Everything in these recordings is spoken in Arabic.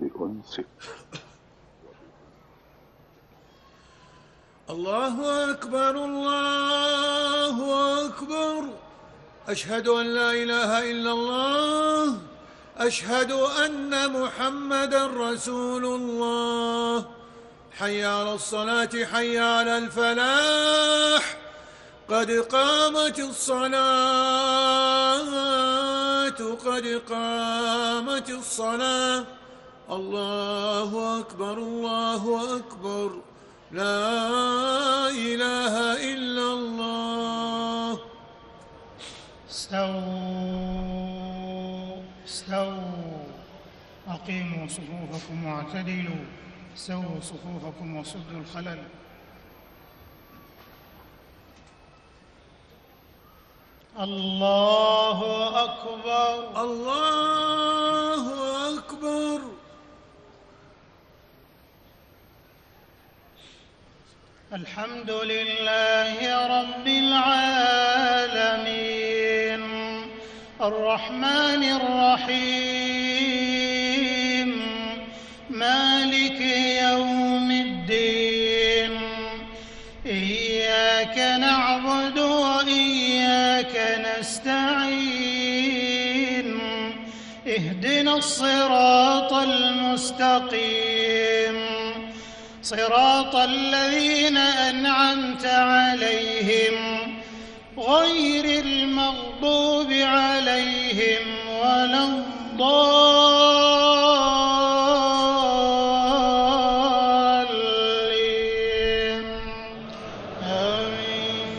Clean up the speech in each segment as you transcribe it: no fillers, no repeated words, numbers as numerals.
بأنسك. الله أكبر الله أكبر. أشهد أن لا إله إلا الله. أشهد أن محمدًا رسول الله. حي على الصلاة حي على الفلاح. قد قامت الصلاة قد قامت الصلاة. الله أكبر الله أكبر. لا إله إلا الله. استووا أقيموا صفوفكم واعتدلوا. سووا صفوفكم وسدوا الخلل. الله أكبر الله أكبر. الحمد لله رب العالمين الرحمن الرحيم مالك يوم الدين. إياك نعبد وإياك نستعين. اهدنا الصراط المستقيم صراط الذين أنعمت عليهم غير المغضوب عليهم ولا الضالين. آمين.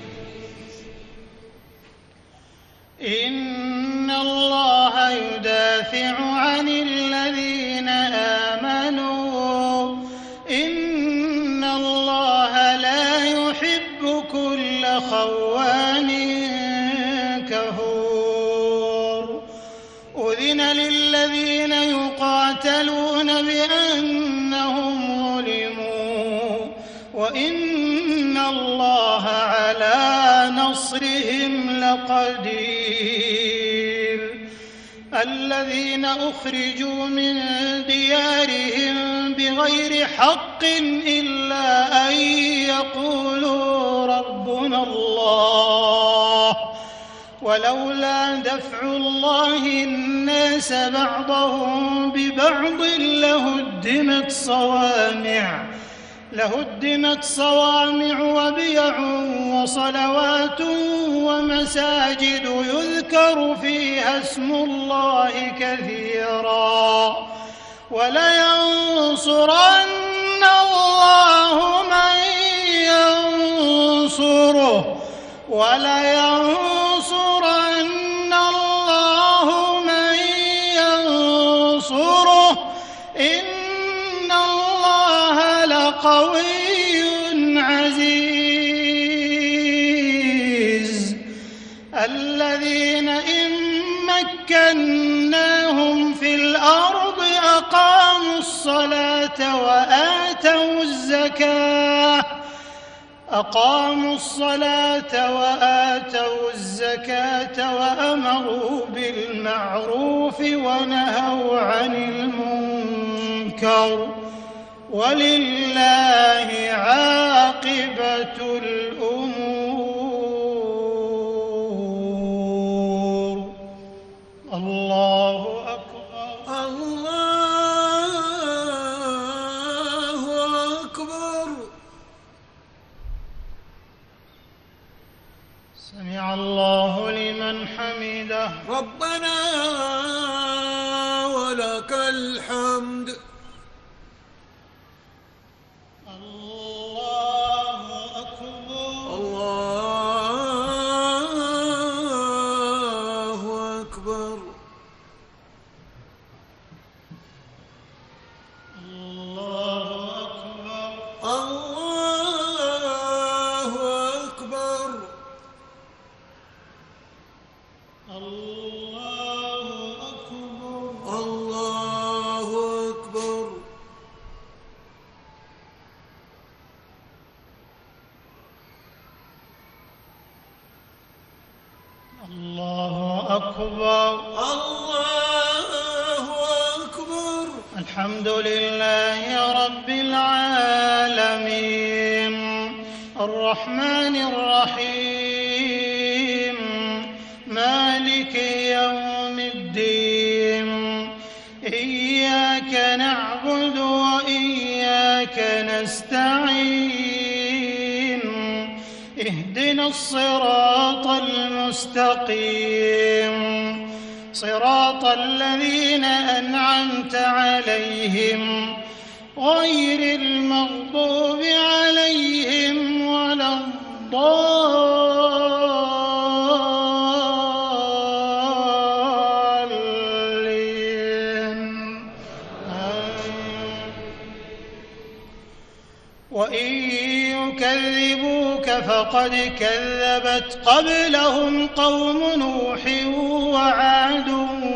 إن الله يدافع عن الذين آمنوا. إن الله لا يحب كل خوان كفور. أذن للذين يقاتلون بأنهم ظلموا وإن الله على نصرهم لقدير. الذين أخرجوا من ديارهم بغير حق إلا أن يقولوا ربنا الله. ولولا دفع الله الناس بعضهم ببعض لهدمت صوامع وبيع وصلوات ومساجد يذكر فيها اسم الله كثيرا ولينصرن الله من ينصره إن الله لقوي عزيز. الذين إن مكناهم في الأرض أقاموا الصلاة وآتوا الزكاة وأمروا بالمعروف ونهوا عن المنكر ولله عاقبة الأمور. الله أكبر الله أكبر. سمع الله لمن حمده. ربنا ولك الحمد. الله أكبر الله أكبر. الله أكبر الله أكبر. الله أكبر الله أكبر. الله أكبر. الله أكبر. الحمد لله رب العالمين الرحمن الرحيم مالك يوم الدين إياك نعبد وإياك نستعين اهدنا الصراط المستقيم صراط الذين أنعمت عليهم غير المغضوب عليهم ولا الضالين وإن يكذبوك فقد كذبت قبلهم قوم نوح وعاد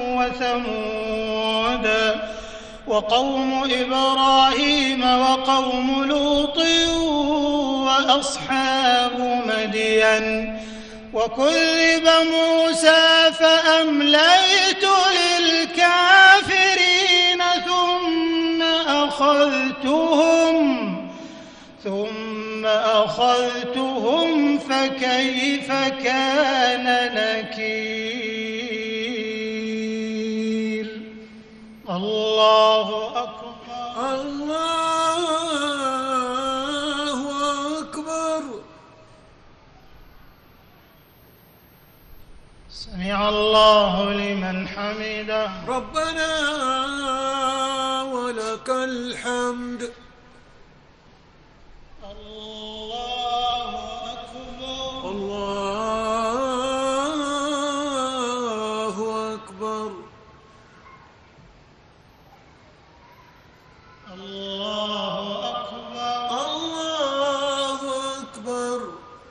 وثمود وقوم إبراهيم وقوم لوط وأصحاب مدين وكذب موسى فأمليت للكافرين ثم أخذتهم فكيف كان نكير الله أكبر الله أكبر. سمع الله لمن حمده ربنا ولك الحمد. الله أكبر الله أكبر. الله أكبر الله أكبر.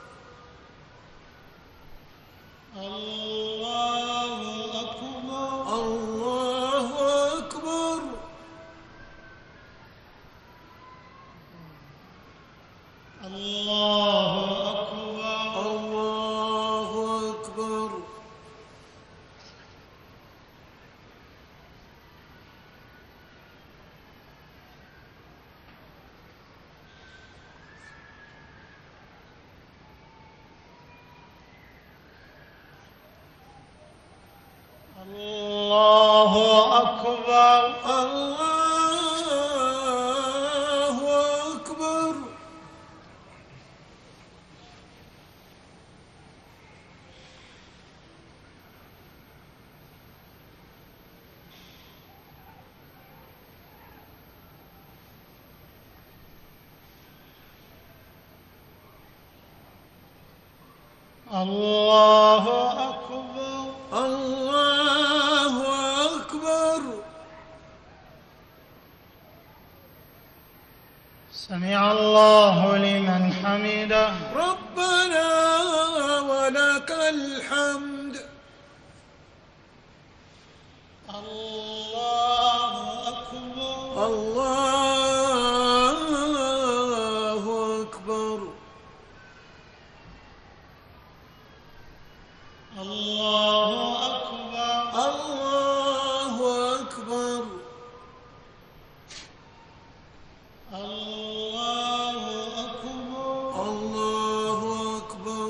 الله أكبر الله أكبر. الله أكبر الله أكبر. الله أكبر الله أكبر. الله أكبر الله أكبر. سمع الله لمن حمده ربنا ولك الحمد. الله أكبر الله أكبر. الله أكبر الله أكبر. الله أكبر الله أكبر.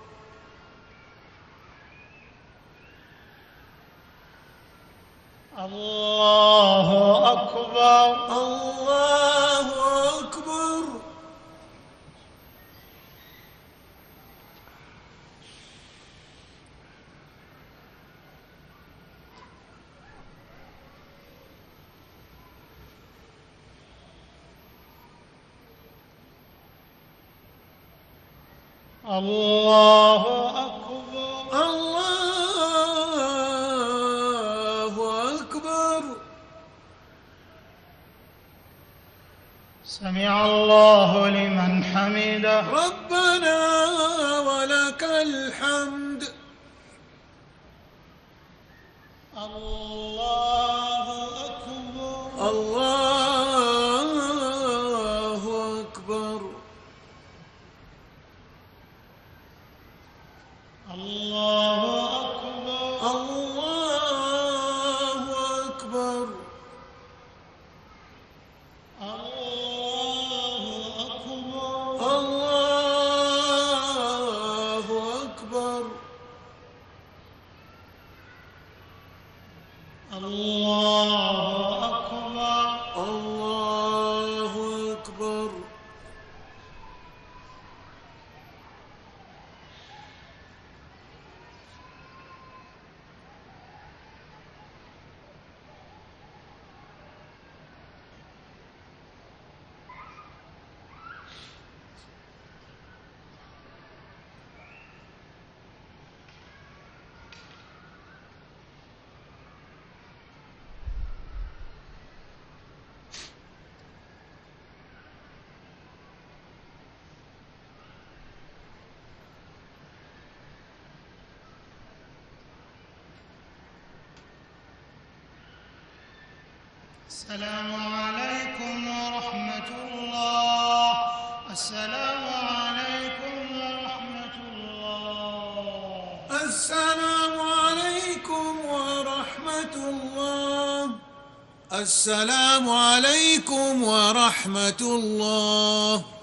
الله أكبر الله أكبر. الله أكبر الله أكبر. سمع الله لمن حمده ربنا ولك الحمد. الله أكبر الله أكبر. الله أكبر الله أكبر. الله أكبر. الله أكبر. الله أكبر. الله أكبر. السلام عليكم ورحمة الله. السلام عليكم ورحمة الله. السلام عليكم ورحمة الله. السلام عليكم ورحمة الله.